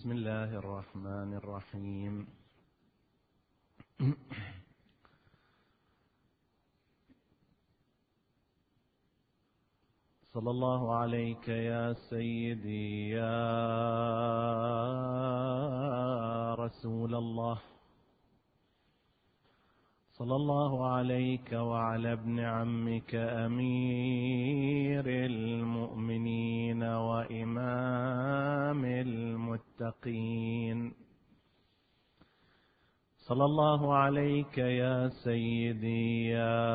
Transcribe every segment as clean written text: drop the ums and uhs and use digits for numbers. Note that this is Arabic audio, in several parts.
بسم الله الرحمن الرحيم. صلى الله عليك يا سيدي يا رسول الله، صلى الله عليك وعلى ابن عمك أمير المؤمنين وإمام المتقين، صلى الله عليك يا سيدي يا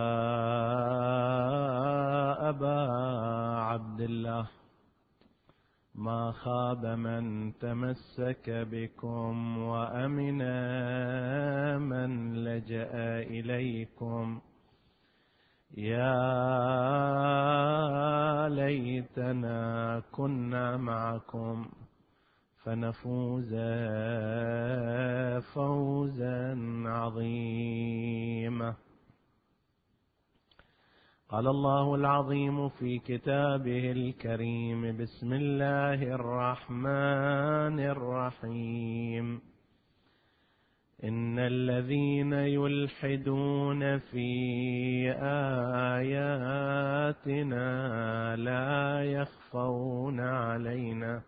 أبا عبد الله. ما خاب من تمسك بكم وأمن من لجأ إليكم. يا ليتنا كنا معكم فنفوز فوزا عظيما. قال الله العظيم في كتابه الكريم: بسم الله الرحمن الرحيم. إن الذين يلحدون في آياتنا لا يخفون علينا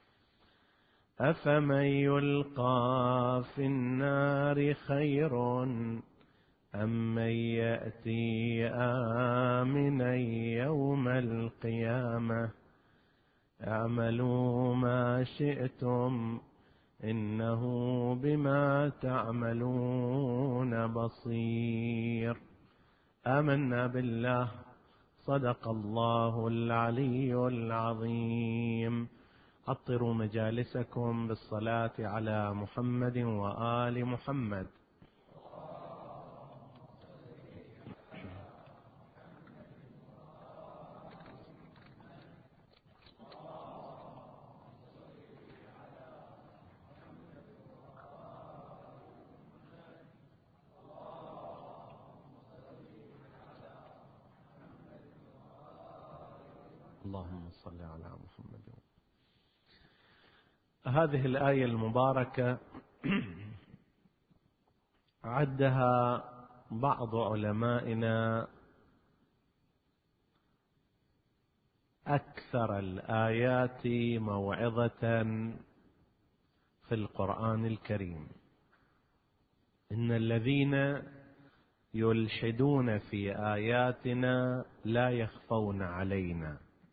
أفمن يلقى في النار خير أم من يأتي آمنا يوم القيامة. اعملوا ما شئتم إنه بما تعملون بصير. آمنا بالله، صدق الله العلي العظيم. عطروا مجالسكم بالصلاة على محمد وآل محمد. اللهم صل على محمد. هذه الآية المباركة عدها بعض علمائنا أكثر الآيات موعظة في القرآن الكريم. إن الذين يلحدون في آياتنا لا يخفون علينا.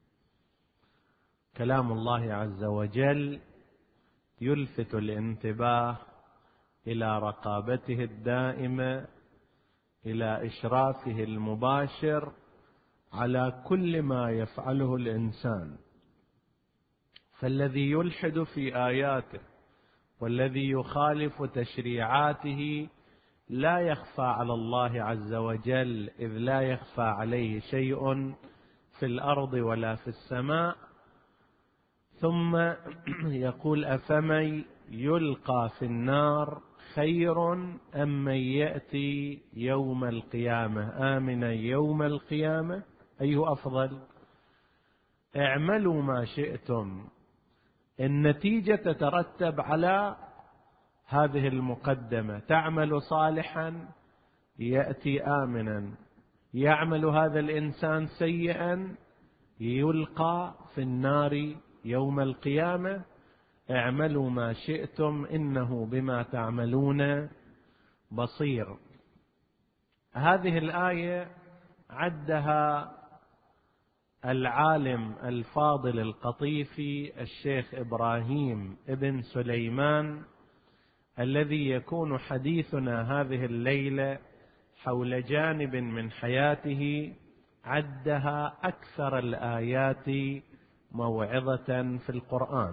كلام الله عز وجل يلفت الانتباه إلى رقابته الدائمة، إلى إشرافه المباشر على كل ما يفعله الإنسان. فالذي يلحد في آياته والذي يخالف تشريعاته لا يخفى على الله عز وجل، إذ لا يخفى عليه شيء في الأرض ولا في السماء. ثم يقول: أفمن يلقى في النار خير أم من يأتي يوم القيامة آمنا يوم القيامة. أي أفضل؟ اعملوا ما شئتم. النتيجة تترتب على هذه المقدمة: تعمل صالحا يأتي آمنا، يعمل هذا الإنسان سيئا يلقى في النار يوم القيامة. اعملوا ما شئتم إنه بما تعملون بصير. هذه الآية عدها العالم الفاضل القطيفي الشيخ إبراهيم ابن سليمان، الذي يكون حديثنا هذه الليلة حول جانب من حياته عدها أكثر الآيات موعظة في القرآن.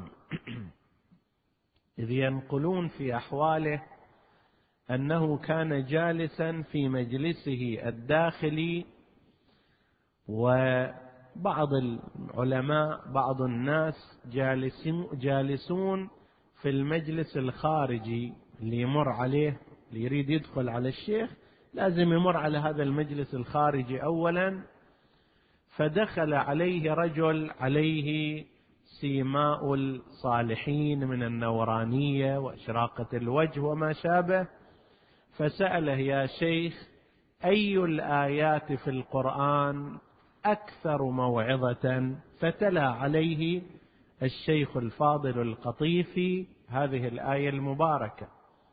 إذ ينقلون في أحواله أنه كان جالسا في مجلسه الداخلي، وبعض العلماء بعض الناس جالسون في المجلس الخارجي. اللي يمر عليه، اللي يريد يدخل على الشيخ لازم يمر على هذا المجلس الخارجي أولا. فدخل عليه رجل عليه سيماء الصالحين من النورانية وإشراقة الوجه وما شابه، فسأله: يا شيخ، أي الآيات في القرآن أكثر موعظة؟ فتلا عليه الشيخ الفاضل القطيفي هذه الآية المباركة،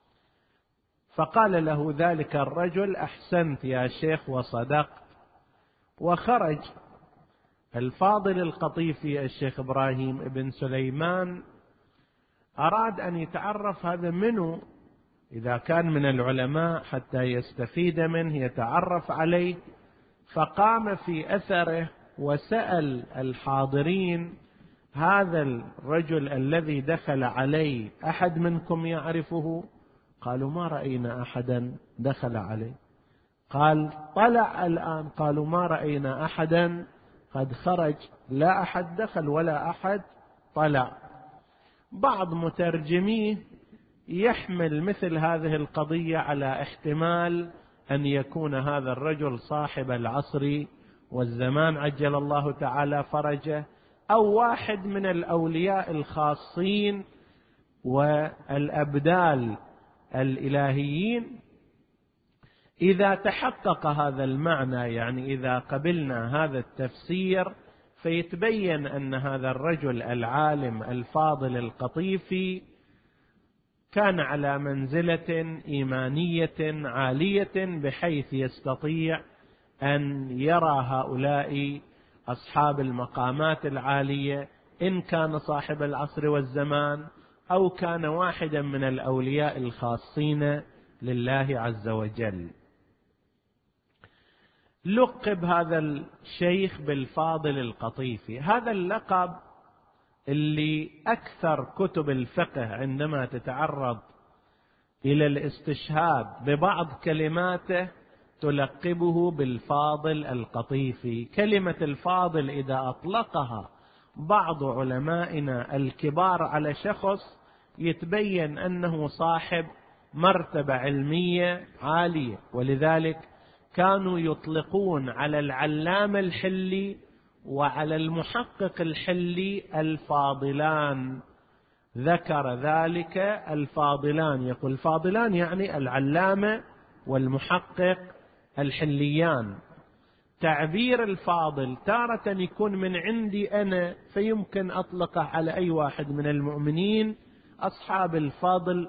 فقال له ذلك الرجل: أحسنت يا شيخ وصدقت. وخرج الفاضل القطيفي الشيخ إبراهيم بن سليمان، أراد أن يتعرف هذا منه، إذا كان من العلماء حتى يستفيد منه يتعرف عليه، فقام في أثره وسأل الحاضرين: هذا الرجل الذي دخل عليه أحد منكم يعرفه؟ قالوا: ما رأينا أحدا دخل عليه. قال: طلع الآن. قالوا: ما رأينا أحدا، قد خرج، لا أحد دخل ولا أحد طلع. بعض مترجميه يحمل مثل هذه القضية على احتمال أن يكون هذا الرجل صاحب العصر والزمان عجل الله تعالى فرجه، أو واحد من الأولياء الخاصين والأبدال الإلهيين. إذا تحقق هذا المعنى، يعني إذا قبلنا هذا التفسير، فيتبين أن هذا الرجل العالم الفاضل القطيفي كان على منزلة إيمانية عالية، بحيث يستطيع أن يرى هؤلاء أصحاب المقامات العالية، إن كان صاحب العصر والزمان أو كان واحدا من الأولياء الخاصين لله عز وجل. لقب هذا الشيخ بالفاضل القطيفي. هذا اللقب اللي أكثر كتب الفقه عندما تتعرض إلى الاستشهاد ببعض كلماته تلقبه بالفاضل القطيفي. كلمة الفاضل إذا أطلقها بعض علمائنا الكبار على شخص يتبين أنه صاحب مرتبة علمية عالية، ولذلك كانوا يطلقون على العلامة الحلي وعلى المحقق الحلي الفاضلان. ذكر ذلك الفاضلان، يقول الفاضلان يعني العلامة والمحقق الحليان. تعبير الفاضل تارة يكون من عندي أنا، فيمكن أطلقه على أي واحد من المؤمنين أصحاب الفضل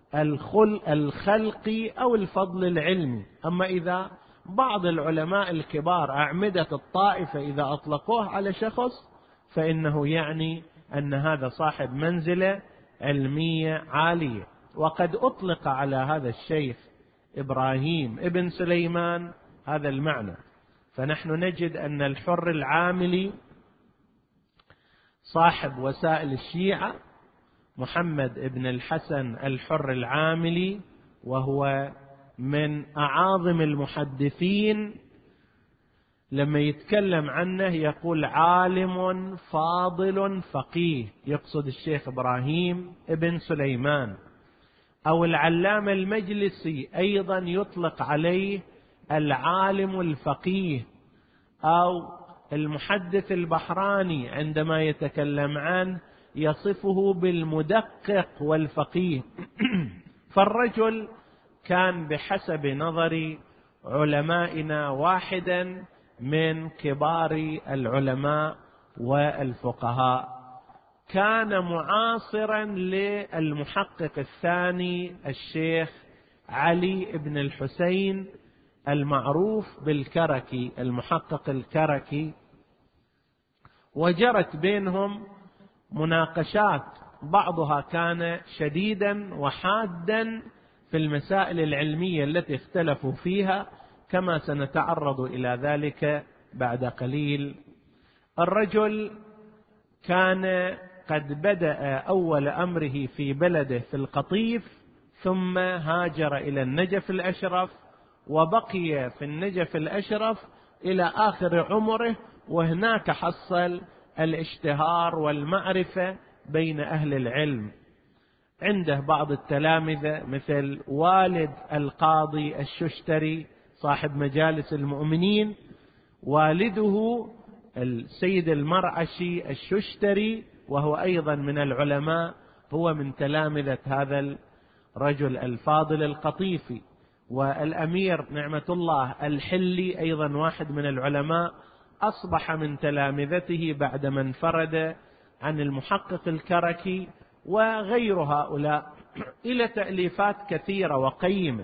الخلقي أو الفضل العلمي. أما إذا بعض العلماء الكبار أعمدة الطائفة إذا أطلقوه على شخص، فإنه يعني أن هذا صاحب منزلة علمية عالية. وقد أطلق على هذا الشيخ إبراهيم ابن سليمان هذا المعنى. فنحن نجد أن الحر العاملي صاحب وسائل الشيعة محمد ابن الحسن الحر العاملي، وهو من أعاظم المحدثين، لما يتكلم عنه يقول عالم فاضل فقيه، يقصد الشيخ إبراهيم ابن سليمان. أو العلامة المجلسي أيضا يطلق عليه العالم الفقيه، أو المحدث البحراني عندما يتكلم عنه يصفه بالمدقق والفقيه. فالرجل كان بحسب نظر علمائنا واحدا من كبار العلماء والفقهاء. كان معاصرا للمحقق الثاني الشيخ علي بن الحسين المعروف بالكركي، المحقق الكركي، وجرت بينهم مناقشات، بعضها كان شديدا وحادا في المسائل العلمية التي اختلفوا فيها، كما سنتعرض إلى ذلك بعد قليل. الرجل كان قد بدأ أول أمره في بلده في القطيف، ثم هاجر إلى النجف الأشرف، وبقي في النجف الأشرف إلى آخر عمره، وهناك حصل الاشتهار والمعرفة بين أهل العلم. عنده بعض التلامذة مثل والد القاضي الششتري صاحب مجالس المؤمنين، والده السيد المرعشي الششتري، وهو أيضا من العلماء، هو من تلامذة هذا الرجل الفاضل القطيفي. والأمير نعمة الله الحلي أيضا واحد من العلماء، أصبح من تلامذته بعدما انفرد عن المحقق الكركي وغير هؤلاء إلى تأليفات كثيرة وقيمة.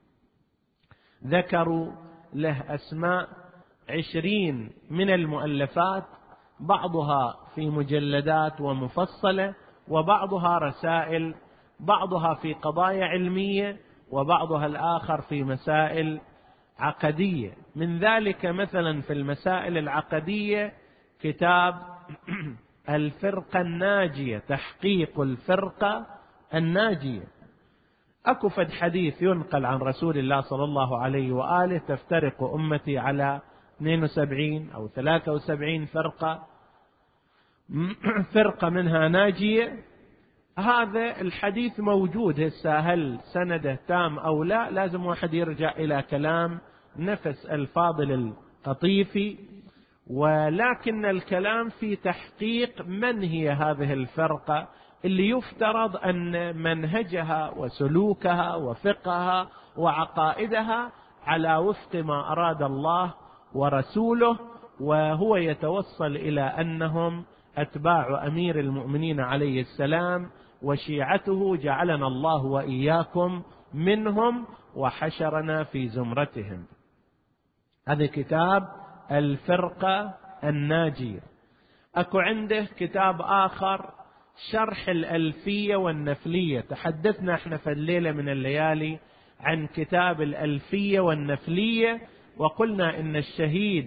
ذكروا له أسماء 20 من المؤلفات، بعضها في مجلدات ومفصلة، وبعضها رسائل، بعضها في قضايا علمية، وبعضها الآخر في مسائل عقدية. من ذلك مثلا في المسائل العقدية كتاب الفرقة الناجية، تحقيق الفرقة الناجية. أكفد حديث ينقل عن رسول الله صلى الله عليه وآله: تفترق أمتي على 72 أو 73 فرقة منها ناجية. هذا الحديث موجود، هسه هل سنده تام أو لا؟ لازم واحد يرجع إلى كلام نفس الفاضل القطيفي. ولكن الكلام في تحقيق من هي هذه الفرقة اللي يفترض أن منهجها وسلوكها وفقهها وعقائدها على وفق ما أراد الله ورسوله، وهو يتوصل إلى أنهم أتباع أمير المؤمنين عليه السلام وشيعته، جعلنا الله وإياكم منهم وحشرنا في زمرتهم. هذا كتاب الفرقة الناجية. أكو عنده كتاب آخر شرح الألفية والنفلية. تحدثنا احنا في الليلة من الليالي عن كتاب الألفية والنفلية، وقلنا إن الشهيد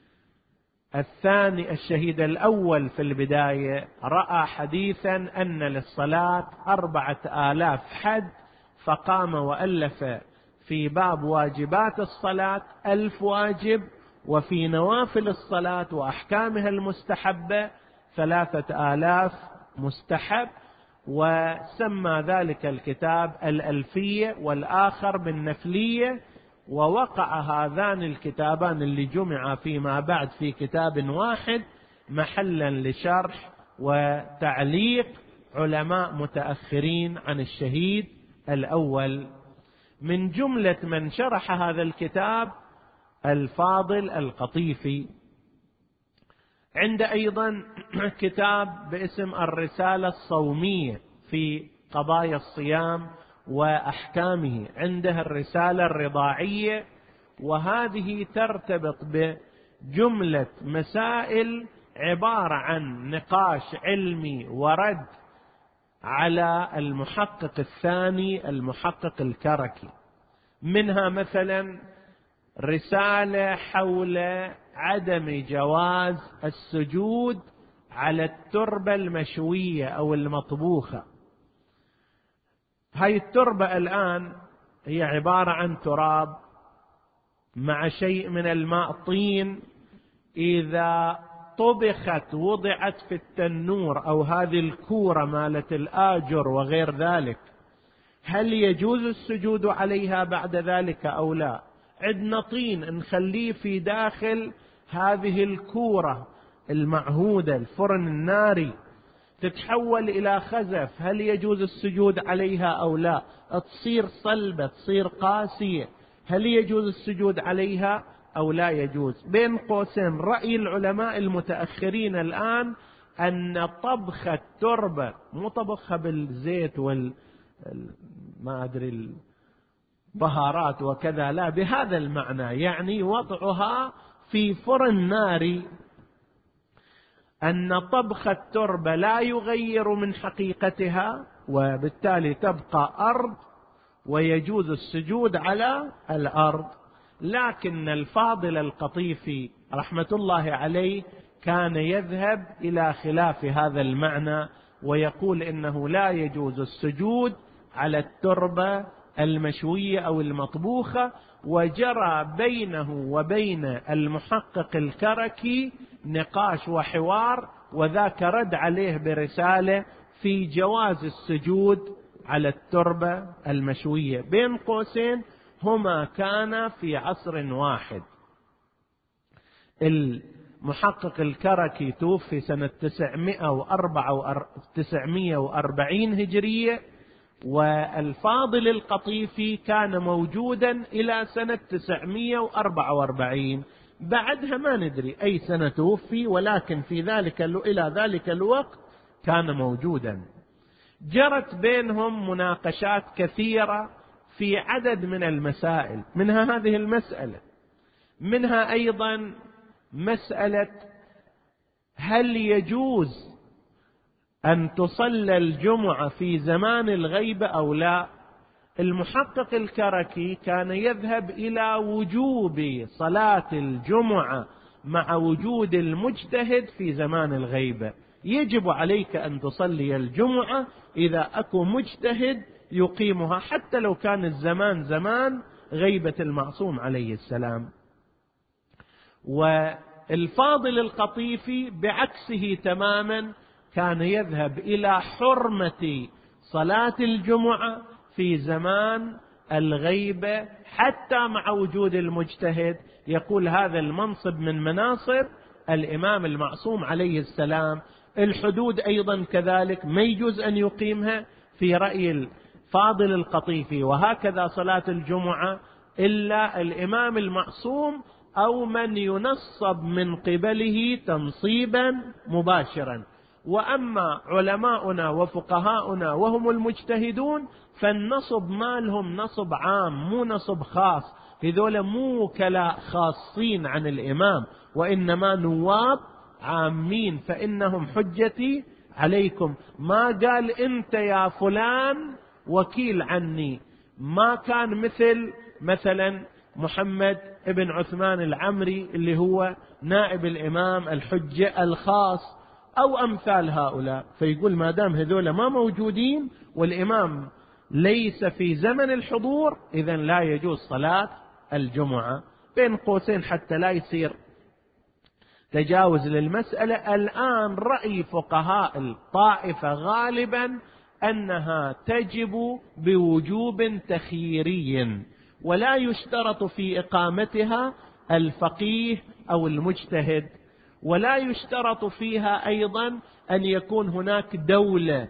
الأول في البداية رأى حديثا أن للصلاة 4000 حد، فقام وألف في باب واجبات الصلاة 1000 واجب، وفي نوافل الصلاة وأحكامها المستحبة 3000 مستحب، وسمى ذلك الكتاب الألفية والآخر بالنفلية. ووقع هذان الكتابان اللي جمع فيما بعد في كتاب واحد محلا لشرح وتعليق علماء متأخرين عن الشهيد الأول. من جملة من شرح هذا الكتاب الفاضل القطيفي. عند أيضا كتاب باسم الرسالة الصومية في قضايا الصيام وأحكامه، عنده الرسالة الرضاعية، وهذه ترتبط بجملة مسائل عبارة عن نقاش علمي ورد على المحقق الثاني المحقق الكركي. منها مثلا رسالة حول عدم جواز السجود على التربة المشوية أو المطبوخة. هاي التربة الآن هي عبارة عن تراب مع شيء من الماء طين، إذا طبخت وضعت في التنور أو هذه الكورة مالت الآجر وغير ذلك، هل يجوز السجود عليها بعد ذلك أو لا؟ عندنا طين نخليه في داخل هذه الكورة المعهودة، الفرن الناري، تتحول إلى خزف، هل يجوز السجود عليها أو لا؟ تصير صلبة، تصير قاسية، هل يجوز السجود عليها أو لا يجوز؟ بين قوسين رأي العلماء المتأخرين الآن أن طبخ التربة، مو طبخها بالزيت ما أدري البهارات وكذا، لا، بهذا المعنى، يعني وضعها في فرن ناري، أن طبخ التربة لا يغير من حقيقتها، وبالتالي تبقى أرض ويجوز السجود على الأرض. لكن الفاضل القطيفي رحمة الله عليه كان يذهب إلى خلاف هذا المعنى، ويقول إنه لا يجوز السجود على التربة المشوية أو المطبوخة. وجرى بينه وبين المحقق الكركي نقاش وحوار، وذاك رد عليه برسالة في جواز السجود على التربة المشوية. بين قوسين هما كانا في عصر واحد. محقق الكركي توفي سنة 940 هجرية، والفاضل القطيفي كان موجودا إلى سنة 944. بعدها ما ندري أي سنة توفي، ولكن إلى ذلك الوقت كان موجودا. جرت بينهم مناقشات كثيرة في عدد من المسائل، منها هذه المسألة، منها أيضا مسألة هل يجوز أن تصلى الجمعة في زمان الغيبة أو لا. المحقق الكركي كان يذهب إلى وجوب صلاة الجمعة مع وجود المجتهد في زمان الغيبة. يجب عليك أن تصلي الجمعة إذا أكو مجتهد يقيمها، حتى لو كان الزمان زمان غيبة المعصوم عليه السلام. والفاضل القطيفي بعكسه تماما، كان يذهب إلى حرمة صلاة الجمعة في زمان الغيبة حتى مع وجود المجتهد. يقول هذا المنصب من مناصب الإمام المعصوم عليه السلام. الحدود أيضا كذلك ما يجوز أن يقيمها في رأي الفاضل القطيفي، وهكذا صلاة الجمعة إلا الإمام المعصوم أو من ينصب من قبله تنصيبا مباشرا. وأما علماؤنا وفقهاؤنا وهم المجتهدون فالنصب مالهم نصب عام مو نصب خاص، هذول مو وكلاء خاصين عن الإمام، وإنما نواب عامين، فإنهم حجتي عليكم. ما قال أنت يا فلان وكيل عني، ما كان مثلا محمد ابن عثمان العمري اللي هو نائب الإمام الحجة الخاص أو أمثال هؤلاء. فيقول ما دام هذول ما موجودين والإمام ليس في زمن الحضور إذن لا يجوز صلاة الجمعة. بين قوسين حتى لا يصير تجاوز للمسألة، الآن رأي فقهاء الطائفة غالبا أنها تجب بوجوب تخييري، ولا يشترط في إقامتها الفقيه أو المجتهد، ولا يشترط فيها أيضا أن يكون هناك دولة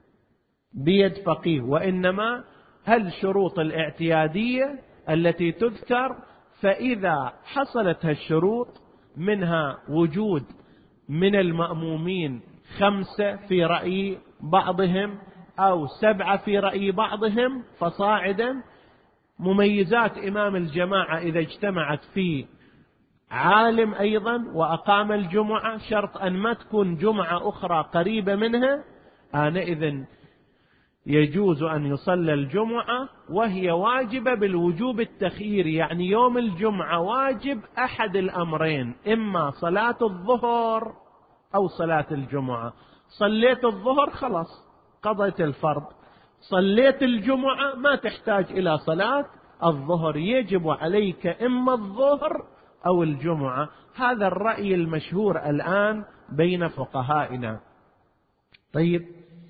بيد فقيه، وإنما الشروط الاعتيادية التي تذكر. فإذا حصلت هالشروط، منها وجود من المأمومين 5 في رأي بعضهم أو 7 في رأي بعضهم فصاعدا، مميزات إمام الجماعة إذا اجتمعت في عالم أيضا وأقام الجمعة، شرط أن ما تكون جمعة أخرى قريبة منها، آنئذ يجوز أن يصلى الجمعة وهي واجبة بالوجوب التخييري. يعني يوم الجمعة واجب أحد الأمرين، إما صلاة الظهر أو صلاة الجمعة. صليت الظهر خلاص قضيت الفرض، صليت الجمعة ما تحتاج إلى صلاة الظهر، يجب عليك إما الظهر أو الجمعة. هذا الرأي المشهور الآن بين فقهائنا. طيب،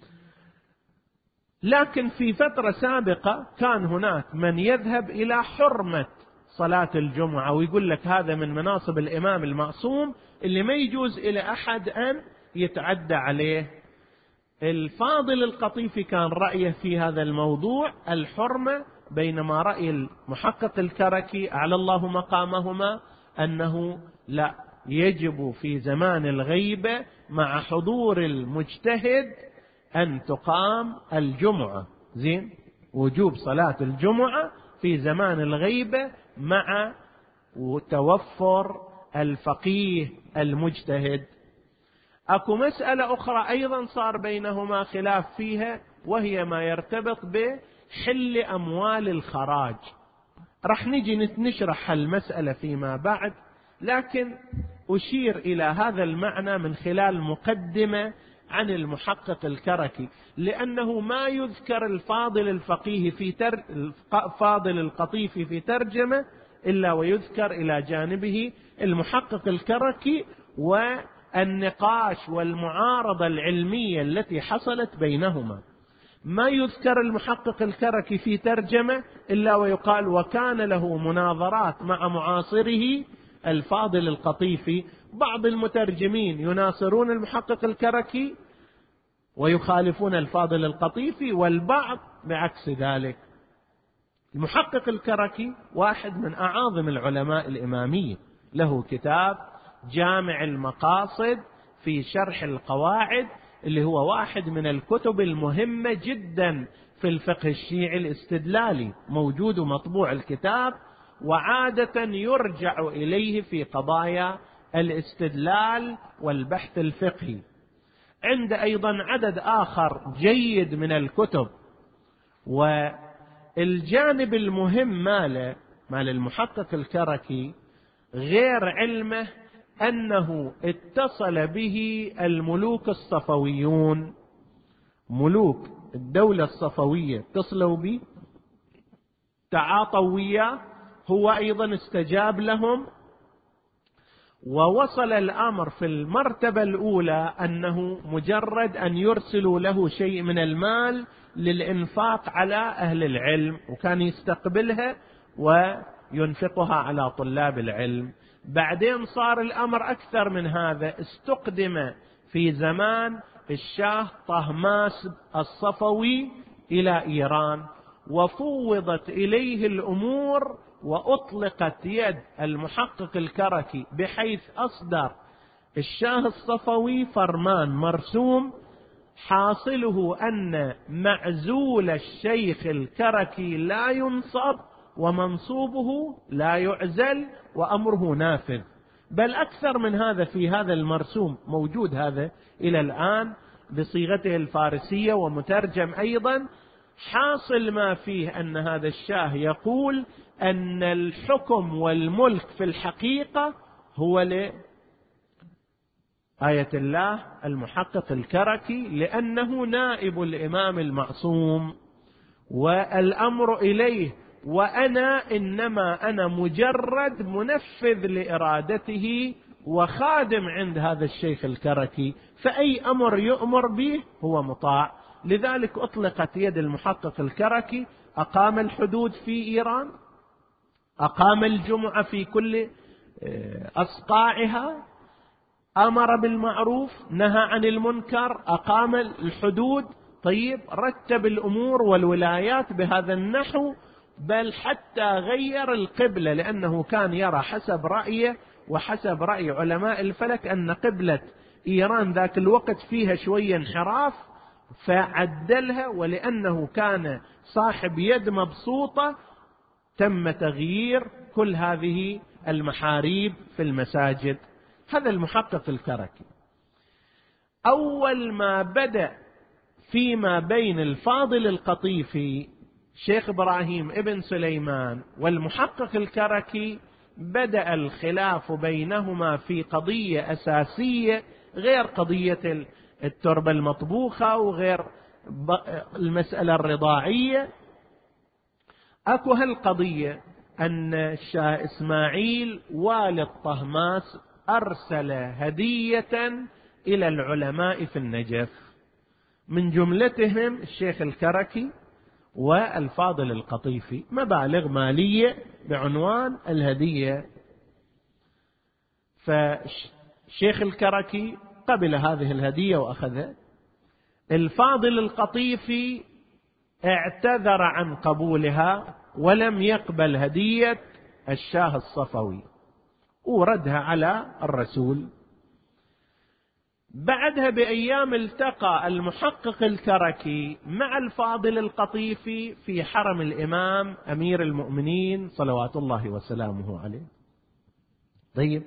لكن في فترة سابقة كان هناك من يذهب إلى حرمة صلاة الجمعة ويقول لك هذا من مناصب الإمام المعصوم اللي ما يجوز إلى أحد أن يتعدى عليه. الفاضل القطيفي كان رأيه في هذا الموضوع الحرمة، بينما رأي المحقق الكركي أعلى الله مقامهما أنه لا، يجب في زمان الغيبة مع حضور المجتهد أن تقام الجمعة. زين، وجوب صلاة الجمعة في زمان الغيبة مع توفر الفقيه المجتهد. أكو مسألة أخرى أيضا صار بينهما خلاف فيها، وهي ما يرتبط بحل أموال الخراج. رح نجي نشرح المسألة فيما بعد، لكن أشير إلى هذا المعنى من خلال مقدمة عن المحقق الكركي، لأنه ما يذكر الفاضل الفقيه فاضل القطيفي في ترجمة إلا ويذكر إلى جانبه المحقق الكركي والنقاش والمعارضة العلمية التي حصلت بينهما. ما يذكر المحقق الكركي في ترجمة إلا ويقال وكان له مناظرات مع معاصره الفاضل القطيفي، بعض المترجمين يناصرون المحقق الكركي ويخالفون الفاضل القطيفي، والبعض بعكس ذلك. المحقق الكركي واحد من أعاظم العلماء الإمامية، له كتاب جامع المقاصد في شرح القواعد، اللي هو واحد من الكتب المهمة جدا في الفقه الشيعي الاستدلالي، موجود مطبوع الكتاب، وعادة يرجع إليه في قضايا الاستدلال والبحث الفقهي. عند أيضا عدد آخر جيد من الكتب. والجانب المهم مال المحقق الكركي غير علمه أنه اتصل به الملوك الصفويون، ملوك الدولة الصفوية اتصلوا به، تعاطوا وياه، هو أيضا استجاب لهم، ووصل الأمر في المرتبة الأولى أنه مجرد أن يرسلوا له شيء من المال للإنفاق على أهل العلم، وكان يستقبلها وينفقها على طلاب العلم. بعدين صار الأمر أكثر من هذا، استقدم في زمان الشاه طهماس الصفوي إلى إيران، وفوضت إليه الأمور، وأطلقت يد المحقق الكركي، بحيث أصدر الشاه الصفوي فرمان مرسوم حاصله أن معزول الشيخ الكركي لا ينصب، ومنصوبه لا يعزل، وأمره نافذ. بل أكثر من هذا في هذا المرسوم، موجود هذا إلى الآن بصيغته الفارسية ومترجم أيضا. حاصل ما فيه أن هذا الشاه يقول أن الحكم والملك في الحقيقة هو لآية الله المحقق الكركي، لأنه نائب الإمام المعصوم والأمر إليه، وأنا إنما مجرد منفذ لإرادته وخادم عند هذا الشيخ الكركي، فأي أمر يؤمر به هو مطاع. لذلك أطلقت يد المحقق الكركي، أقام الحدود في إيران، أقام الجمعة في كل أصقاعها، أمر بالمعروف، نهى عن المنكر، أقام الحدود. طيب، رتب الأمور والولايات بهذا النحو، بل حتى غير القبلة، لأنه كان يرى حسب رأيه وحسب رأي علماء الفلك أن قبلة إيران ذاك الوقت فيها شوية انحراف، فعدلها، ولأنه كان صاحب يد مبسوطة تم تغيير كل هذه المحاريب في المساجد. هذا المحقق الكركي. أول ما بدأ فيما بين الفاضل القطيفي شيخ إبراهيم ابن سليمان والمحقق الكركي، بدأ الخلاف بينهما في قضية أساسية غير قضية التربة المطبوخة وغير المسألة الرضاعية. أكو هالقضية أن الشاه إسماعيل والد طهماس أرسل هدية إلى العلماء في النجف، من جملتهم الشيخ الكركي والفاضل القطيفي، مبالغ مالية بعنوان الهدية. فالشيخ الكركي قبل هذه الهدية وأخذها. الفاضل القطيفي اعتذر عن قبولها ولم يقبل هدية الشاه الصفوي، وردها على الرسول. بعدها بأيام التقى المحقق الكركي مع الفاضل القطيفي في حرم الإمام أمير المؤمنين صلوات الله وسلامه عليه. طيب،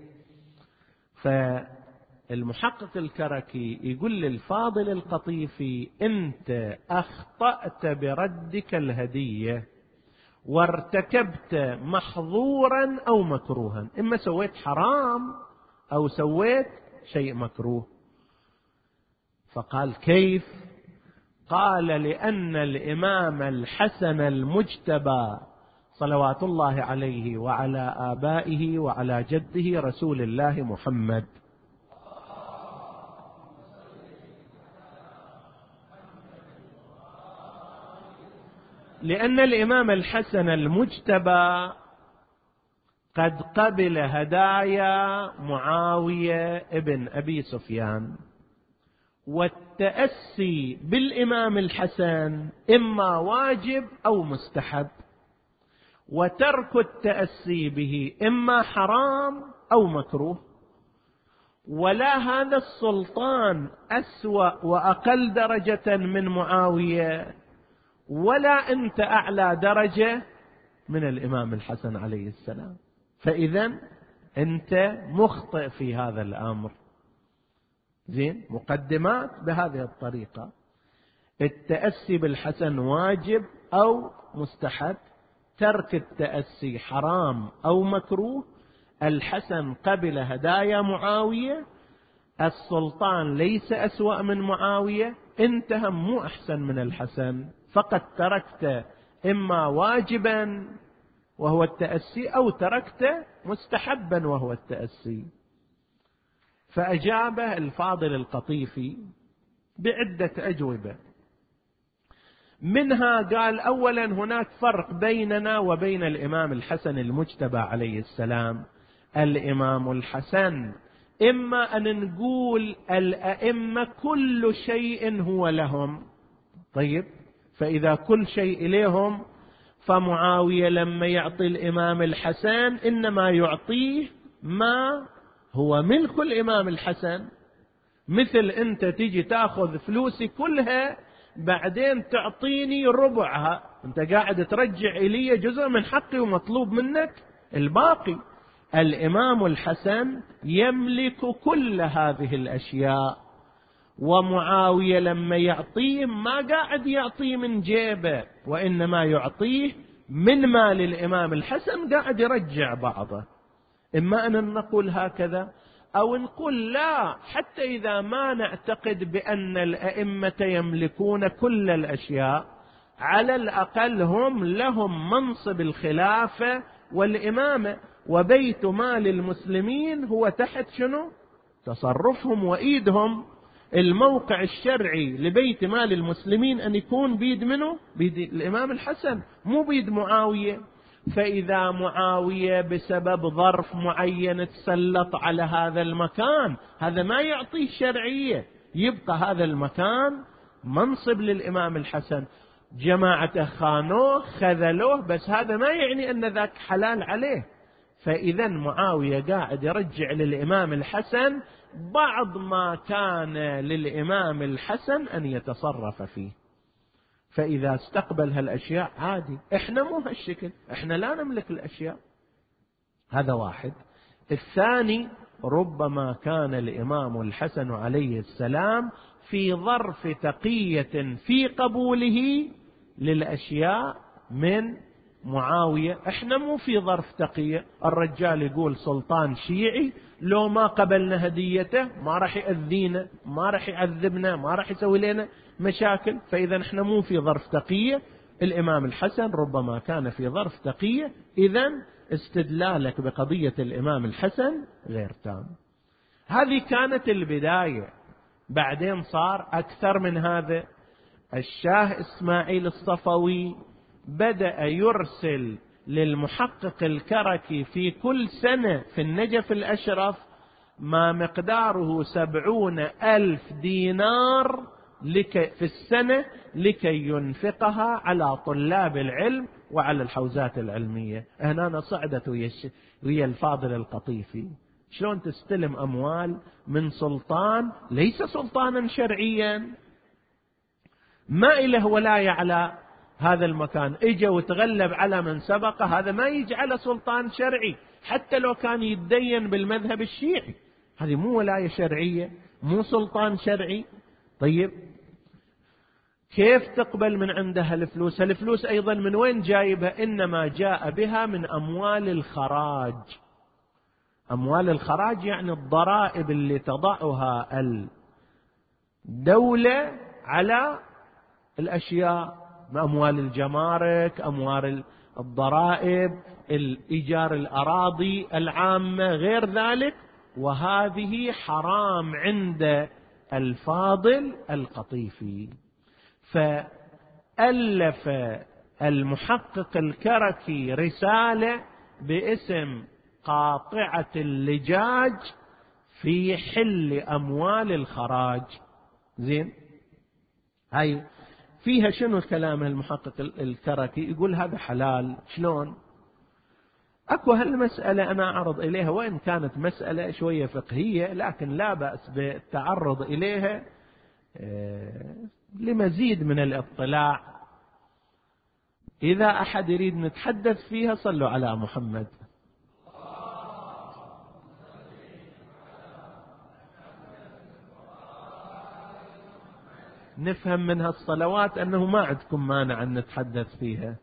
فالمحقق الكركي يقول للفاضل القطيفي: أنت أخطأت بردك الهدية، وارتكبت محظورا أو مكروها، إما سويت حرام أو سويت شيء مكروه. فقال: كيف؟ قال: لأن الإمام الحسن المجتبى صلوات الله عليه وعلى آبائه وعلى جده رسول الله محمد، لأن الإمام الحسن المجتبى قد قبل هدايا معاوية ابن أبي سفيان، والتأسي بالإمام الحسن إما واجب أو مستحب، وترك التأسي به إما حرام أو مكروه، ولا هذا السلطان أسوأ وأقل درجة من معاوية، ولا أنت أعلى درجة من الإمام الحسن عليه السلام. فإذا أنت مخطئ في هذا الأمر. زين، مقدمات بهذه الطريقة: التأسي بالحسن واجب أو مستحب، ترك التأسي حرام أو مكروه، الحسن قبل هدايا معاوية، السلطان ليس أسوأ من معاوية، انت هم مو أحسن من الحسن، فقد تركت إما واجبا وهو التأسي أو تركت مستحبا وهو التأسي. فأجابه الفاضل القطيفي بعدة أجوبة، منها قال: أولا هناك فرق بيننا وبين الإمام الحسن المجتبى عليه السلام. الإمام الحسن إما أن نقول الأئمة كل شيء هو لهم، طيب، فإذا كل شيء إليهم، فمعاوية لما يعطي الإمام الحسن إنما يعطيه ما هو ملك الإمام الحسن. مثل أنت تيجي تأخذ فلوسي كلها بعدين تعطيني ربعها، أنت قاعد ترجع إلي جزء من حقي ومطلوب منك الباقي. الإمام الحسن يملك كل هذه الأشياء، ومعاوية لما يعطيه ما قاعد يعطيه من جيبه، وإنما يعطيه من مال الإمام الحسن، قاعد يرجع بعضه. إما أن نقول هكذا أو نقول لا، حتى إذا ما نعتقد بأن الأئمة يملكون كل الأشياء، على الأقل هم لهم منصب الخلافة والإمامة، وبيت مال المسلمين هو تحت شنو؟ تصرفهم وإيدهم. الموقع الشرعي لبيت مال المسلمين أن يكون بيد منه؟ بيد الإمام الحسن، مو بيد معاوية. فإذا معاوية بسبب ظرف معين تسلط على هذا المكان، هذا ما يعطيه شرعية، يبقى هذا المكان منصب للإمام الحسن. جماعة خانوه خذلوه، بس هذا ما يعني أن ذاك حلال عليه. فإذا معاوية قاعد يرجع للإمام الحسن بعض ما كان للإمام الحسن أن يتصرف فيه. فإذا استقبل هالأشياء عادي. إحنا مو هالشكل، إحنا لا نملك الأشياء. هذا واحد. الثاني، ربما كان الإمام الحسن عليه السلام في ظرف تقية في قبوله للأشياء من معاوية. إحنا مو في ظرف تقية. الرجال يقول سلطان شيعي لو ما قبلنا هديته ما راح يأذينا، ما راح يعذبنا، ما راح يسوي لنا مشاكل. فإذا إحنا مو في ظرف تقية. الإمام الحسن ربما كان في ظرف تقية. إذن استدلالك بقضية الإمام الحسن غير تام. هذه كانت البداية. بعدين صار أكثر من هذا. الشاه إسماعيل الصفوي بدأ يرسل للمحقق الكركي في كل سنة في النجف الأشرف ما مقداره 70,000 دينار في السنة لكي ينفقها على طلاب العلم وعلى الحوزات العلمية. هنا صعدت ويا الفاضل القطيفي. شلون تستلم أموال من سلطان ليس سلطانا شرعيا، ما إله ولاية على هذا المكان، اجى وتغلب على من سبقه، هذا ما يجعله سلطان شرعي حتى لو كان يتدين بالمذهب الشيعي. هذه مو ولاية شرعية، مو سلطان شرعي. طيب كيف تقبل من عندها الفلوس؟ الفلوس أيضا من وين جايبها؟ إنما جاء بها من أموال الخراج. أموال الخراج يعني الضرائب اللي تضعها الدولة على الأشياء، أموال الجمارك، أموال الضرائب، الإيجار الأراضي العامة، غير ذلك. وهذه حرام عند الفاضل القطيفي. فألف المحقق الكركي رسالة باسم قاطعة اللجاج في حل أموال الخراج. زين، هاي فيها شنو كلام المحقق الكركي؟ يقول هذا حلال. شلون؟ أكو هالمسألة أنا أعرض إليها، وإن كانت مسألة شوية فقهية لكن لا بأس بالتعرض إليها لمزيد من الاطلاع. إذا أحد يريد نتحدث فيها صلوا على محمد. نفهم من هالصلوات أنه ما عندكم مانع أن نتحدث فيها.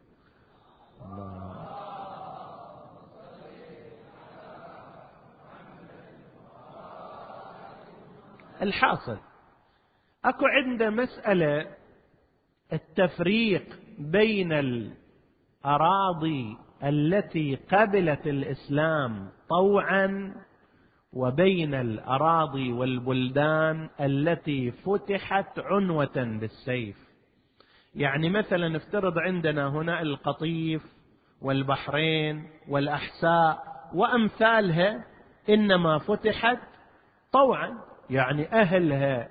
الحاصل أكو عند مسألة التفريق بين الأراضي التي قبلت الإسلام طوعا وبين الأراضي والبلدان التي فتحت عنوة بالسيف. يعني مثلا افترض عندنا هنا القطيف والبحرين والأحساء وأمثالها إنما فتحت طوعا، يعني أهلها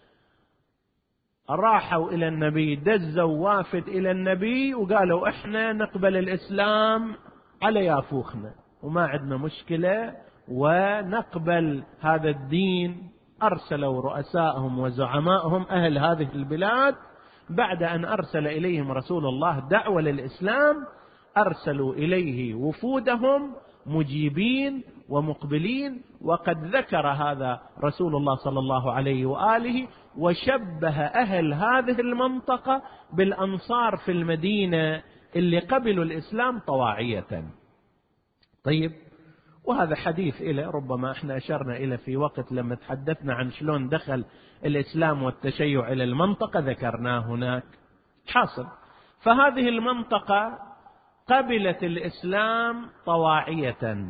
راحوا إلى النبي، دزوا وافد إلى النبي وقالوا إحنا نقبل الإسلام على يافوخنا وما عندنا مشكلة ونقبل هذا الدين. أرسلوا رؤسائهم وزعمائهم أهل هذه البلاد بعد أن أرسل إليهم رسول الله دعوة للإسلام، أرسلوا إليه وفودهم مجيبين ومقبلين. وقد ذكر هذا رسول الله صلى الله عليه وآله وشبه أهل هذه المنطقة بالأنصار في المدينة اللي قبلوا الإسلام طواعية. طيب، وهذا حديث إلى ربما احنا أشرنا إلى في وقت لما تحدثنا عن شلون دخل الإسلام والتشيع إلى المنطقة، ذكرناه هناك. حاصل فهذه المنطقة قبلت الإسلام طواعية.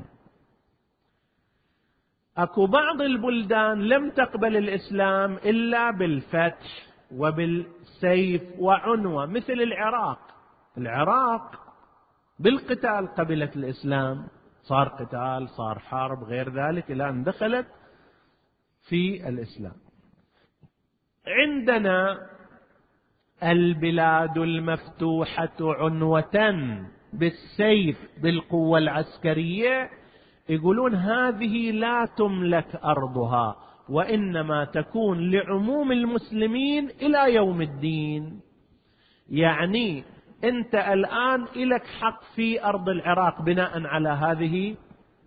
أكو بعض البلدان لم تقبل الإسلام إلا بالفتح وبالسيف وعنوة، مثل العراق. العراق بالقتال قبلت الإسلام، صار قتال، صار حرب، غير ذلك، إلى أن دخلت في الإسلام. عندنا البلاد المفتوحة عنوة بالسيف بالقوة العسكرية، يقولون هذه لا تملك أرضها وإنما تكون لعموم المسلمين إلى يوم الدين. يعني أنت الآن إلك حق في أرض العراق بناء على هذه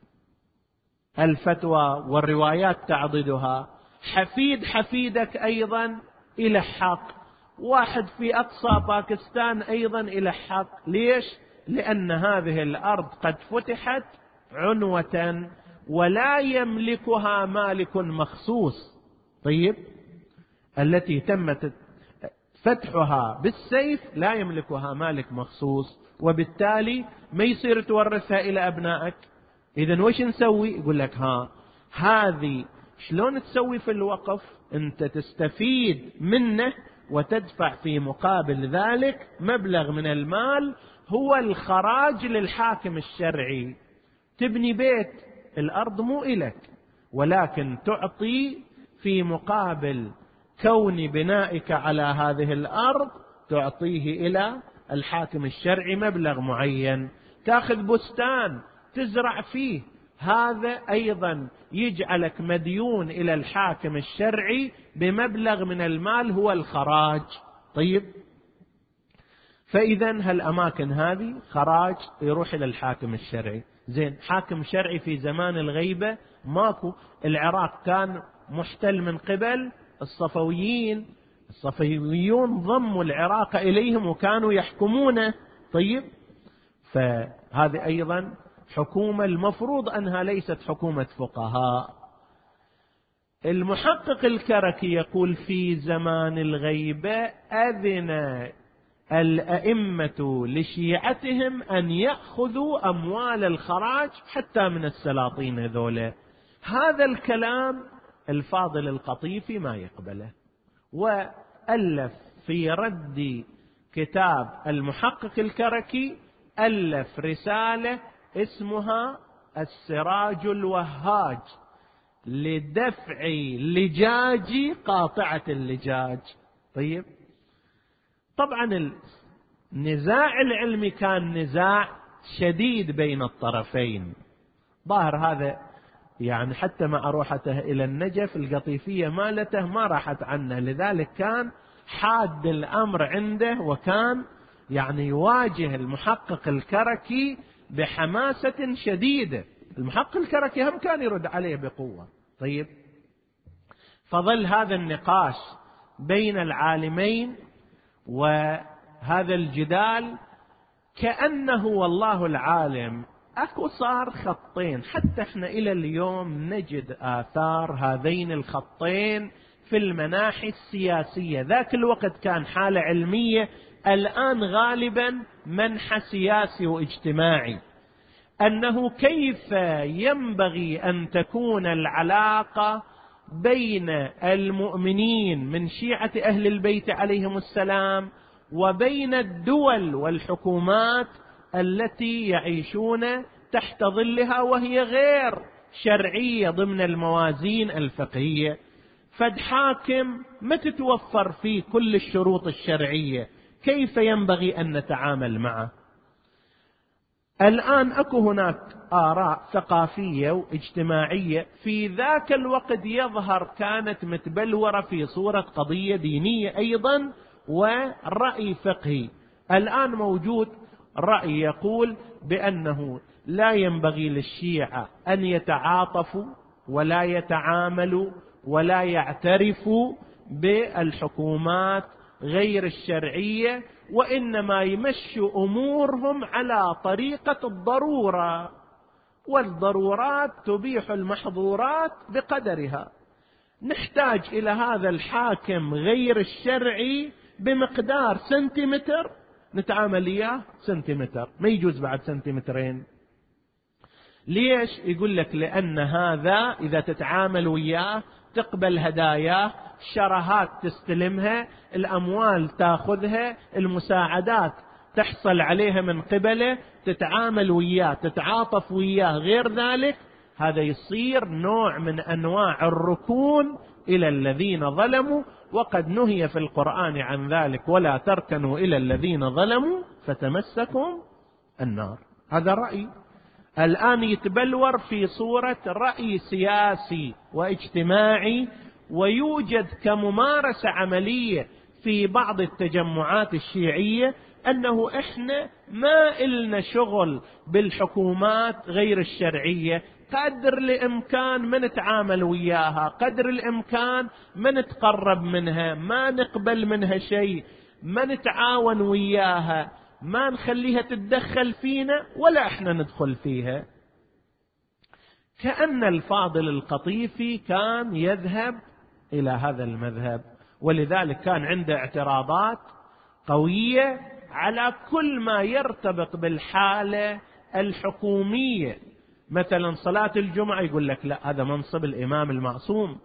الفتوى والروايات تعضدها. حفيدك أيضا إلى حق، واحد في أقصى باكستان أيضا إلى حق. ليش؟ لأن هذه الأرض قد فتحت عنوة ولا يملكها مالك مخصوص. طيب، التي تمت فتحها بالسيف لا يملكها مالك مخصوص، وبالتالي ما يصير تورثها إلى أبنائك. إذن وش نسوي؟ يقول لك هذه شلون تسوي في الوقف؟ أنت تستفيد منه وتدفع في مقابل ذلك مبلغ من المال هو الخراج للحاكم الشرعي. تبني بيت، الأرض مو إلك، ولكن تعطي في مقابل كون بنائك على هذه الأرض تعطيه إلى الحاكم الشرعي مبلغ معين. تأخذ بستان تزرع فيه، هذا أيضا يجعلك مديون إلى الحاكم الشرعي بمبلغ من المال هو الخراج. طيب، فإذا هالأماكن هذه خراج يروح إلى الحاكم الشرعي. زين، حاكم شرعي في زمان الغيبة ماكو. العراق كان محتل من قبل الصفويين، الصفويون ضموا العراق إليهم وكانوا يحكمونه. طيب، فهذه أيضا حكومة المفروض أنها ليست حكومة فقهاء. المحقق الكركي يقول في زمان الغيبة أذن الأئمة لشيعتهم أن يأخذوا أموال الخراج حتى من السلاطين ذولا. هذا الكلام الفاضل القطيفي ما يقبله، وألف في رد كتاب المحقق الكركي، ألف رسالة اسمها السراج الوهاج لدفع لجاج قاطعة اللجاج. طيب، طبعا النزاع العلمي كان نزاع شديد بين الطرفين. ظاهر هذا يعني حتى مع روحته إلى النجف القطيفية مالته ما راحت عنه، لذلك كان حاد الأمر عنده، وكان يعني يواجه المحقق الكركي بحماسة شديدة. المحقق الكركي هم كان يرد عليه بقوة. طيب، فظل هذا النقاش بين العالمين وهذا الجدال كأنه والله العالم أكو صار خطين. حتى احنا إلى اليوم نجد آثار هذين الخطين في المناحي السياسية. ذاك الوقت كان حالة علمية، الآن غالبا منحى سياسي واجتماعي، أنه كيف ينبغي أن تكون العلاقة بين المؤمنين من شيعة أهل البيت عليهم السلام وبين الدول والحكومات التي يعيشون تحت ظلها وهي غير شرعية ضمن الموازين الفقهية. فد حاكم ما تتوفر فيه كل الشروط الشرعية، كيف ينبغي أن نتعامل معه؟ الآن أكو هناك آراء ثقافية واجتماعية في ذاك الوقت يظهر كانت متبلورة في صورة قضية دينية أيضا ورأي فقهي. الآن موجود رأي يقول بأنه لا ينبغي للشيعة أن يتعاطفوا ولا يتعاملوا ولا يعترفوا بالحكومات غير الشرعية، وإنما يمشوا أمورهم على طريقة الضرورة، والضرورات تبيح المحظورات بقدرها. نحتاج إلى هذا الحاكم غير الشرعي بمقدار سنتيمتر نتعامل إياه سنتيمتر، ما يجوز بعد سنتيمترين. ليش؟ يقول لك لأن هذا إذا تتعامل وياه تقبل هداياه، شرهات تستلمها، الأموال تأخذها، المساعدات تحصل عليها من قبله، تتعامل وياه تتعاطف وياه، غير ذلك هذا يصير نوع من أنواع الركون إلى الذين ظلموا، وقد نهي في القرآن عن ذلك: ولا تركنوا إلى الذين ظلموا فتمسكم النار. هذا رأي الآن يتبلور في صورة رأي سياسي واجتماعي، ويوجد كممارسة عملية في بعض التجمعات الشيعية أنه إحنا ما إلنا شغل بالحكومات غير الشرعية، قدر الإمكان ما نتعامل وياها، قدر الإمكان ما نتقرب منها، ما نقبل منها شيء، ما نتعاون وياها، ما نخليها تتدخل فينا ولا احنا ندخل فيها. كأن الفاضل القطيفي كان يذهب إلى هذا المذهب، ولذلك كان عنده اعتراضات قوية على كل ما يرتبط بالحالة الحكومية. مثلا صلاة الجمعة يقول لك لا، هذا منصب الإمام المعصوم،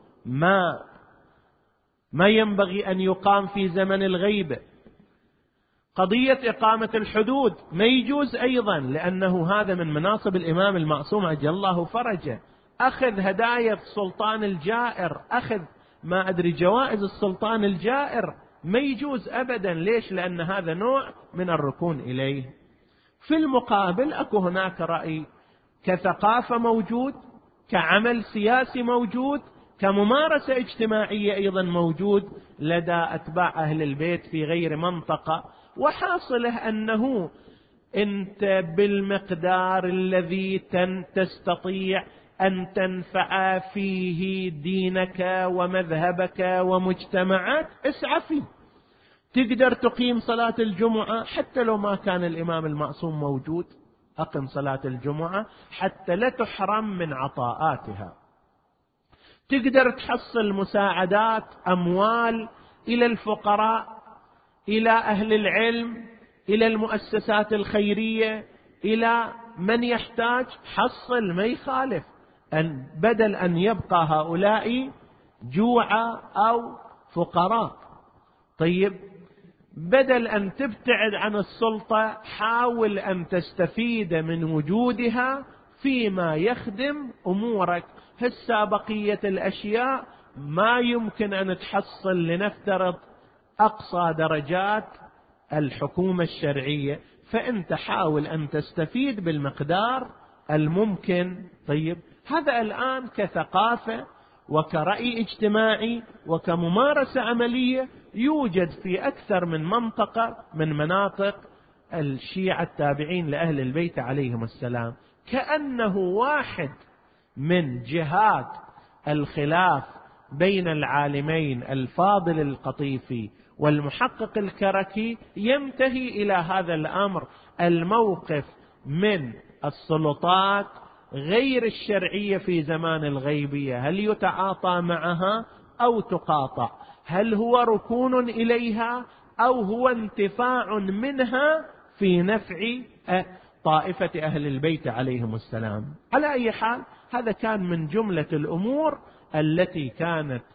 ما ينبغي أن يقام في زمن الغيبة. قضية إقامة الحدود ما يجوز أيضا، لأنه هذا من مناصب الإمام المعصوم عجل الله فرجه. أخذ هدايا السلطان الجائر، أخذ ما أدري جوائز السلطان الجائر، ما يجوز أبدا. ليش؟ لأن هذا نوع من الركون إليه. في المقابل أكو هناك رأي كثقافة موجود، كعمل سياسي موجود، كممارسة اجتماعية أيضا موجود لدى أتباع أهل البيت في غير منطقة. وحاصله أنه أنت بالمقدار الذي تستطيع أن تنفع فيه دينك ومذهبك ومجتمعك اسعى فيه. تقدر تقيم صلاة الجمعة حتى لو ما كان الإمام المعصوم موجود، أقم صلاة الجمعة حتى لا تحرم من عطاءاتها. تقدر تحصل مساعدات، أموال إلى الفقراء، إلى أهل العلم، إلى المؤسسات الخيرية، إلى من يحتاج، حصل، ما يخالف. أن بدل أن يبقى هؤلاء جوعى أو فقراء. طيب، بدل أن تبتعد عن السلطة حاول أن تستفيد من وجودها فيما يخدم أمورك. هسه بقية الأشياء ما يمكن أن تحصل لنفترض أقصى درجات الحكومة الشرعية، فأنت حاول أن تستفيد بالمقدار الممكن. طيب، هذا الآن كثقافة وكرأي اجتماعي وكممارسة عملية يوجد في أكثر من منطقة من مناطق الشيعة التابعين لأهل البيت عليهم السلام، كأنه واحد من جهات الخلاف بين العالمين الفاضل القطيفي والمحقق الكركي ينتهي إلى هذا الأمر: الموقف من السلطات غير الشرعية في زمان الغيبية، هل يتعاطى معها أو تقاطع؟ هل هو ركون إليها أو هو انتفاع منها في نفع طائفة أهل البيت عليهم السلام؟ على أي حال، هذا كان من جملة الأمور التي كانت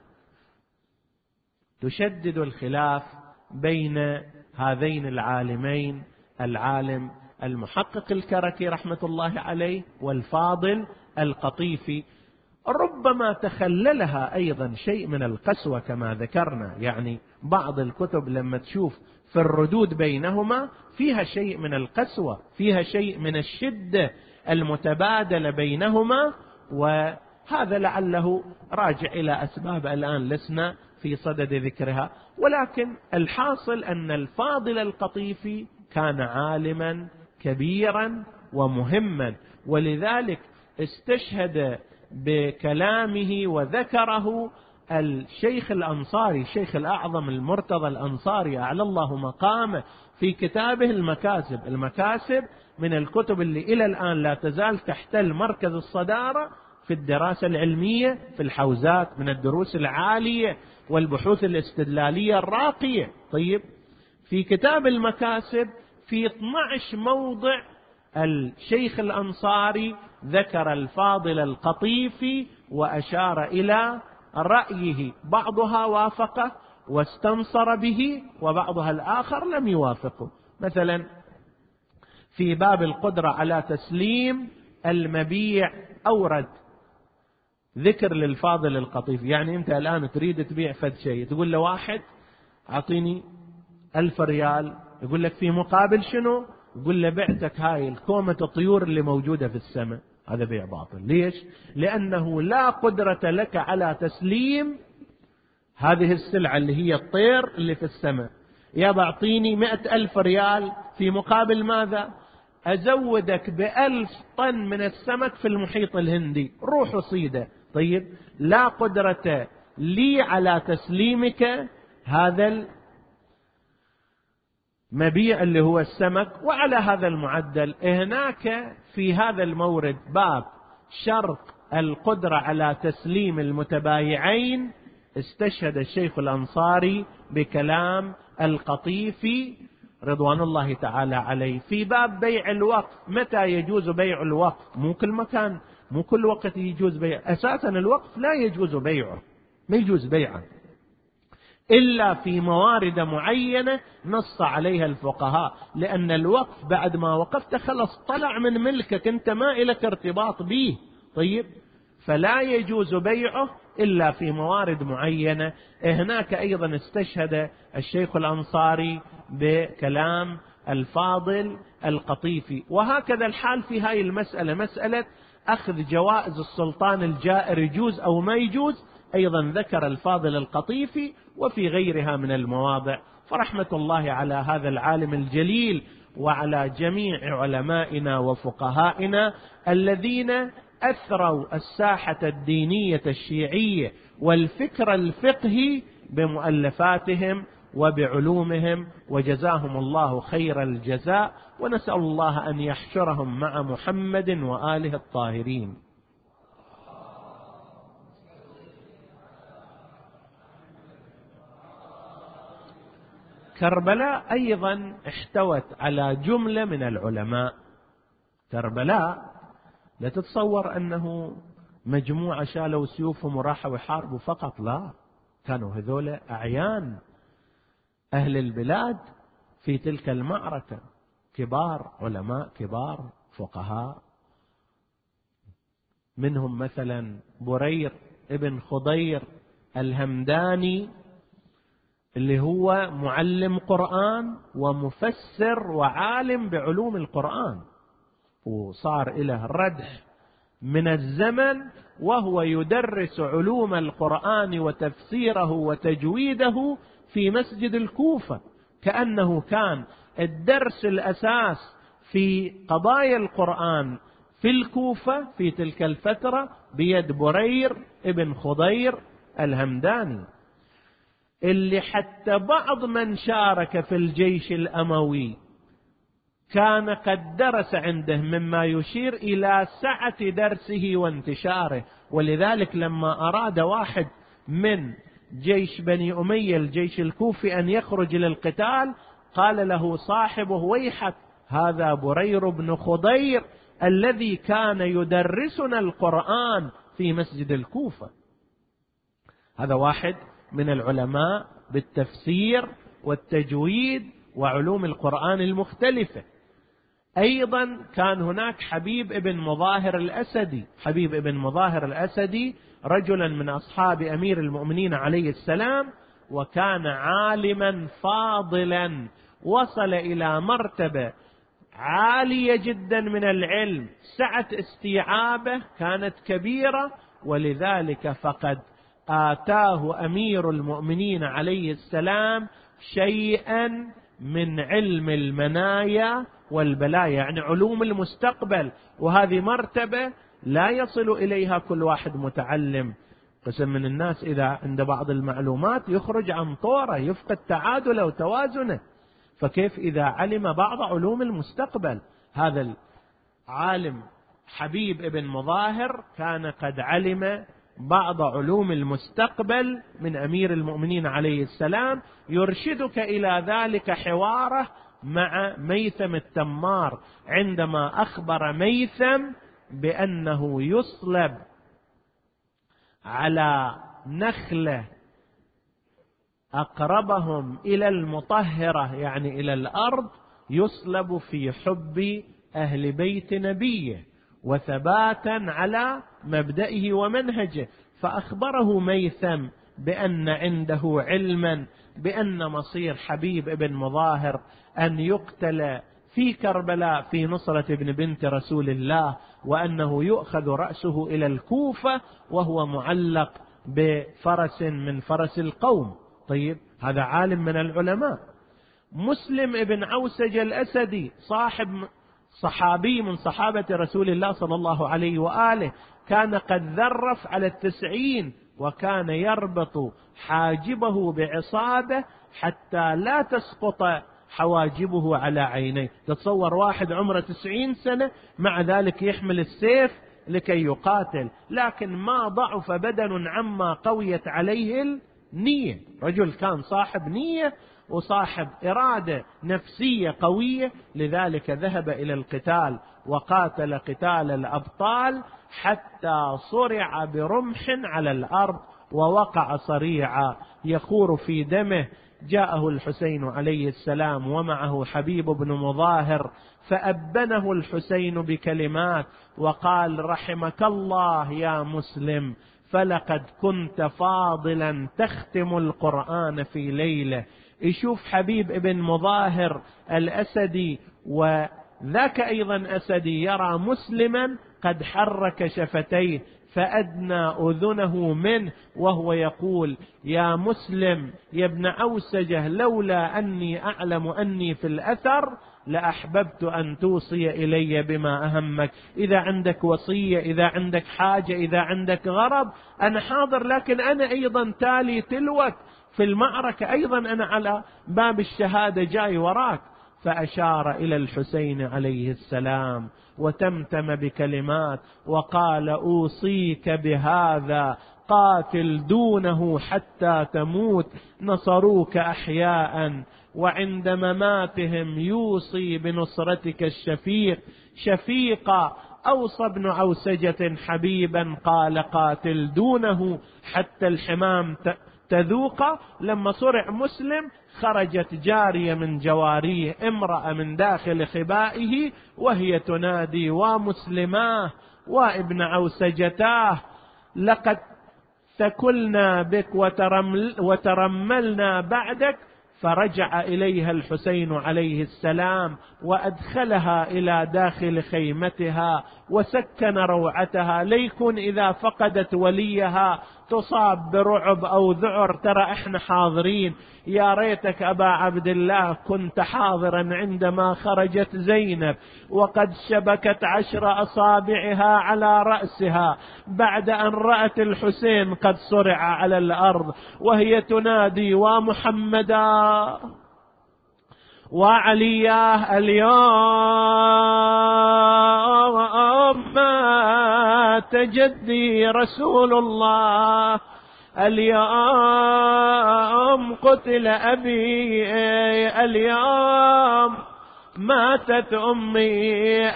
تشدد الخلاف بين هذين العالمين، العالم المحقق الكركي رحمة الله عليه والفاضل القطيفي. ربما تخللها أيضا شيء من القسوة كما ذكرنا، يعني بعض الكتب لما تشوف في الردود بينهما فيها شيء من القسوة، فيها شيء من الشدة المتبادلة بينهما، وهذا لعله راجع إلى أسباب الآن لسنا في صدد ذكرها. ولكن الحاصل أن الفاضل القطيفي كان عالما كبيرا ومهما، ولذلك استشهد بكلامه وذكره الشيخ الأنصاري، الشيخ الأعظم المرتضى الأنصاري أعلى الله مقامه، في كتابه المكاسب. المكاسب من الكتب اللي إلى الآن لا تزال تحتل مركز الصدارة في الدراسة العلمية في الحوزات، من الدروس العالية والبحوث الاستدلالية الراقية. طيب، في كتاب المكاسب في 12 موضع الشيخ الأنصاري ذكر الفاضل القطيفي وأشار إلى رأيه، بعضها وافقه واستنصر به وبعضها الآخر لم يوافقه. مثلا في باب القدرة على تسليم المبيع أورد ذكر للفاضل القطيفي. يعني أنت الآن تريد تبيع فد شيء، تقول له واحد أعطيني 1000 ريال، يقول لك في مقابل شنو؟ يقول له بعتك هاي الكومة الطيور اللي موجودة في السماء. هذا بيع باطل. ليش؟ لأنه لا قدرة لك على تسليم هذه السلعة اللي هي الطير اللي في السماء. يا بعطيني 100,000 ريال في مقابل ماذا؟ أزودك ب1000 طن من السمك في المحيط الهندي، روح وصيده. طيب، لا قدرة لي على تسليمك هذا المبيع اللي هو السمك. وعلى هذا المعدل هناك في هذا المورد باب شرط القدرة على تسليم المتبايعين، استشهد الشيخ الأنصاري بكلام القطيفي رضوان الله تعالى عليه. في باب بيع الوقف، متى يجوز بيع الوقف؟ مو كل مكان، مو كل وقت يجوز بيع. أساسا الوقف لا يجوز بيعه، ما يجوز بيعه إلا في موارد معينة نص عليها الفقهاء، لأن الوقف بعد ما وقفت خلص طلع من ملكك، أنت ما إلك ارتباط به. طيب، فلا يجوز بيعه إلا في موارد معينة. هناك أيضا استشهد الشيخ الأنصاري بكلام الفاضل القطيفي. وهكذا الحال في هاي المسألة، مسألة أخذ جوائز السلطان الجائر يجوز أو ما يجوز، أيضا ذكر الفاضل القطيفي وفي غيرها من المواضع. فرحمة الله على هذا العالم الجليل وعلى جميع علمائنا وفقهائنا الذين أثروا الساحة الدينية الشيعية والفكر الفقهي بمؤلفاتهم وبعلومهم، وجزاهم الله خير الجزاء، ونسأل الله أن يحشرهم مع محمد وآله الطاهرين. كربلاء أيضا احتوت على جملة من العلماء. كربلاء لا تتصور أنه مجموعة شالوا سيوفهم وراحوا يحاربوا فقط، لا، كانوا هذول أعيان أهل البلاد في تلك المعركة، كبار علماء، كبار فقهاء، منهم مثلا برير ابن خضير الهمداني اللي هو معلم قرآن ومفسر وعالم بعلوم القرآن، وصار إله ردح من الزمن وهو يدرس علوم القرآن وتفسيره وتجويده في مسجد الكوفة، كأنه كان الدرس الأساس في قضايا القرآن في الكوفة في تلك الفترة بيد برير ابن خضير الهمداني، اللي حتى بعض من شارك في الجيش الأموي كان قد درس عنده، مما يشير إلى سعة درسه وانتشاره. ولذلك لما أراد واحد من جيش بني أمية الجيش الكوفي أن يخرج للقتال قال له صاحبه: ويحك، هذا برير بن خضير الذي كان يدرسنا القرآن في مسجد الكوفة. هذا واحد من العلماء بالتفسير والتجويد وعلوم القرآن المختلفة. أيضا كان هناك حبيب ابن مظاهر الأسدي. حبيب ابن مظاهر الأسدي رجلا من أصحاب أمير المؤمنين عليه السلام، وكان عالما فاضلا، وصل إلى مرتبة عالية جدا من العلم، سعة استيعابه كانت كبيرة، ولذلك فقد آتاه أمير المؤمنين عليه السلام شيئا من علم المنايا والبلايا، يعني علوم المستقبل، وهذه مرتبة لا يصل إليها كل واحد متعلم. قسم من الناس إذا عند بعض المعلومات يخرج عن طوره، يفقد تعادله وتوازنه، فكيف إذا علم بعض علوم المستقبل؟ هذا العالم حبيب ابن مظاهر كان قد علم بعض علوم المستقبل من أمير المؤمنين عليه السلام. يرشدك إلى ذلك حواره مع ميثم التمار، عندما أخبر ميثم بأنه يصلب على نخلة أقربهم إلى المطهرة، يعني إلى الأرض، يصلب في حب أهل بيت نبيه وثباتا على مبدئه ومنهجه. فأخبره ميثم بأن عنده علما بأن مصير حبيب ابن مظاهر أن يقتل في كربلاء في نصرة ابن بنت رسول الله، وأنه يؤخذ رأسه إلى الكوفة وهو معلق بفرس من فرس القوم. طيب، هذا عالم من العلماء. مسلم ابن عوسج الأسدي صحابي من صحابة رسول الله صلى الله عليه وآله، كان قد ذرف على 90، وكان يربط حاجبه بعصابة حتى لا تسقط حواجبه على عينيه. تتصور واحد عمره 90 سنة مع ذلك يحمل السيف لكي يقاتل، لكن ما ضعف بدن عما قويت عليه النية. رجل كان صاحب نية وصاحب إرادة نفسية قوية، لذلك ذهب إلى القتال وقاتل قتال الأبطال حتى صرع برمح على الأرض ووقع صريعا يخور في دمه. جاءه الحسين عليه السلام ومعه حبيب بن مظاهر، فأبنه الحسين بكلمات وقال: رحمك الله يا مسلم، فلقد كنت فاضلا تختم القرآن في ليلة. يشوف حبيب ابن مظاهر الأسدي، وذاك أيضا أسدي، يرى مسلما قد حرك شفتيه فأدنى أذنه منه وهو يقول: يا مسلم يا ابن أوسجة، لولا أني أعلم أني في الأثر لأحببت أن توصي إلي بما أهمك. إذا عندك وصية، إذا عندك حاجة، إذا عندك غرض، أنا حاضر، لكن أنا أيضا تالي تلوك في المعركة، أيضا أنا على باب الشهادة جاي وراك. فأشار إلى الحسين عليه السلام وتمتم بكلمات وقال: أوصيك بهذا، قاتل دونه حتى تموت، نصروك أحياء، وعند مماتهم يوصي بنصرتك الشفيق شفيقا. أوصى ابن عوسجة حبيبا قال: قاتل دونه حتى الحمام تذوق. لما صرع مسلم خرجت جارية من جواريه، امرأة من داخل خبائه، وهي تنادي: ومسلماه وابن عوسجتاه لقد ثكلنا بك وترملنا بعدك. فرجع إليها الحسين عليه السلام وأدخلها إلى داخل خيمتها وسكن روعتها، ليكن إذا فقدت وليها تصاب برعب أو ذعر ترى إحنا حاضرين. يا ريتك أبا عبد الله كنت حاضرا عندما خرجت زينب وقد شبكت 10 أصابعها على رأسها بعد أن رأت الحسين قد صرع على الأرض، وهي تنادي ومحمدا وعلياه اليوم مات جدي رسول الله، اليوم قتل أبي، اليوم ماتت أمي،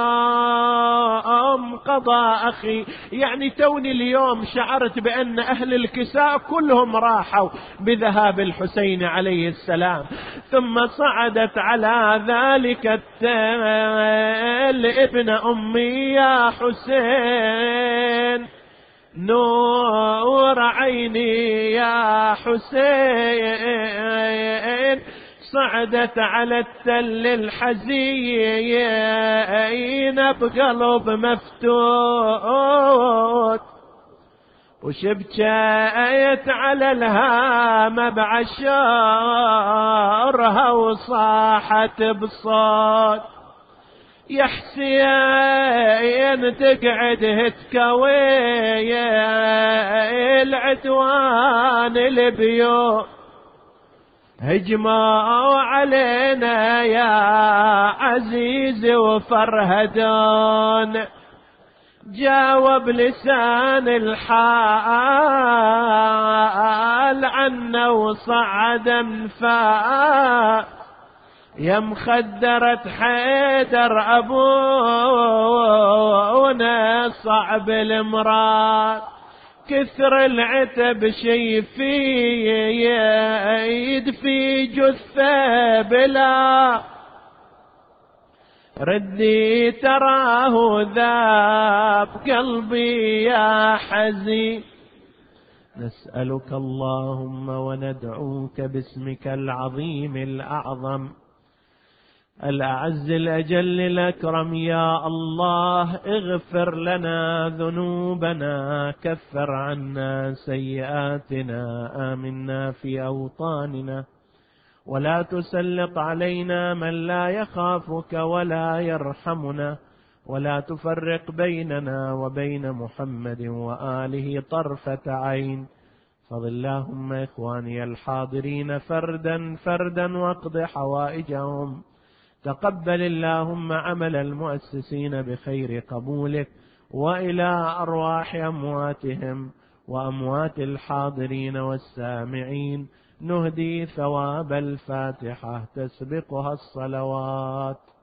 اليوم قضى أخي. يعني توني اليوم شعرت بأن أهل الكساء كلهم راحوا بذهاب الحسين عليه السلام. ثم صعدت على ذلك التل ابن أمي يا حسين، نور عيني يا حسين. صعدت على التل الحزين بقلب مفتوت، وشبكت على الهام بعشارها وصاحت بصوت، يا حسين تقعد تكوي العدوان البيوت، هجموا علينا يا عزيز وفرهدون. جاوب لسان الحال عنا وصعد انفاس، يا مخدرة حيدر أبونا صعب المراد، كثر العتب شي في يد في جثة بلا ردي تراه ذاب قلبي يا حزين. نسألك اللهم وندعوك باسمك العظيم الأعظم الأعز الأجل الأكرم، يا الله اغفر لنا ذنوبنا، كفر عنا سيئاتنا، آمنا في أوطاننا، ولا تسلط علينا من لا يخافك ولا يرحمنا، ولا تفرق بيننا وبين محمد وآله طرفة عين. فضل اللهم إخواني الحاضرين فردا فردا واقض حوائجهم. تقبل اللهم عمل المؤسسين بخير قبولك، وإلى أرواح أمواتهم وأموات الحاضرين والسامعين نهدي ثواب الفاتحة تسبقها الصلوات.